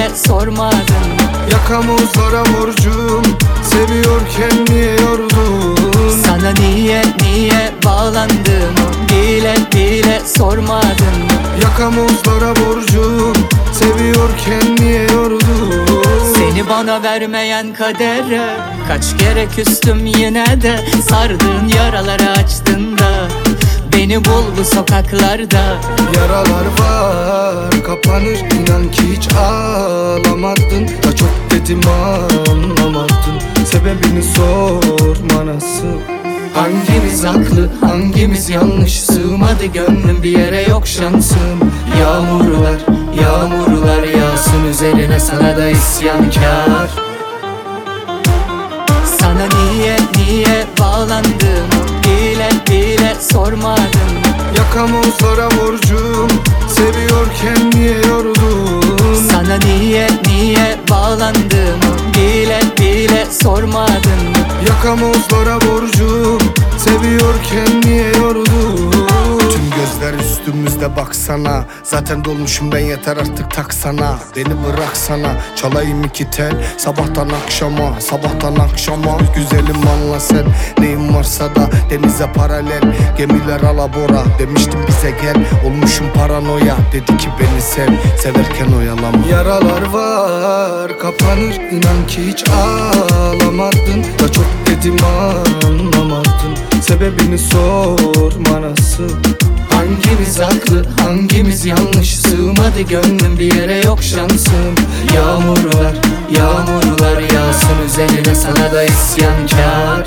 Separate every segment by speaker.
Speaker 1: sormadın.
Speaker 2: Yakamozlara borcum, seviyorken niye yordun?
Speaker 1: Sana niye bağlandığımı bile bile sormadın.
Speaker 2: Yakamozlara borcum, seviyorken niye yordun?
Speaker 1: Seni bana vermeyen kadere kaç kere küstüm yine de. Sardığın yaraları açtın da beni bul bu sokaklarda.
Speaker 2: Yaralar var kapanır, inan ki hiç ağlamadın. Da çok dedim anlamadın, sebebini sorma nasıl?
Speaker 1: Hangimiz haklı hangimiz yanlış, sığmadı gönlüm bir yere yok şansım. Yağmurlar yağsın üzerine, sana da isyankar. Sana niye bağlandığımı bile bile sormadın.
Speaker 2: Yakamozlara borcum, seviyorken niye yordun?
Speaker 1: Sana niye bağlandığımı bile bile sormadın.
Speaker 2: Yakamozlara borcum, seviyorken niye yordun? Tüm gözler üstümüzde baksana, zaten dolmuşum ben, yeter artık taksana. Beni bıraksana, çalayım iki tel sabahtan akşama, sabahtan akşama. Güzelim anla sen, neyin varsa da denize paralel. Gemiler alabora, demiştim bize gel. Olmuşum paranoya, dedi ki beni sev, severken oyalama. Yaralar var kapanır, inan ki hiç ağlamadın. Da çok dedim anlamadın, sebebini sorma nasıl?
Speaker 1: Hangimiz haklı hangimiz yanlış, sığmadı gönlüm bir yere yok şansım. Yağmurlar yağsın üzerine, sana da isyankar.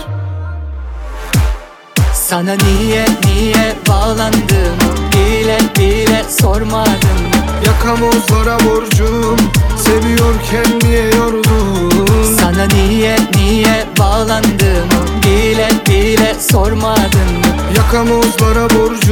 Speaker 1: Sana niye bağlandığımı bile bile sormadın.
Speaker 2: Yakamozlara borcum, seviyorken niye yordun?
Speaker 1: Sana niye bağlandığımı bile bile sormadın.
Speaker 2: Yakamozlara borcum,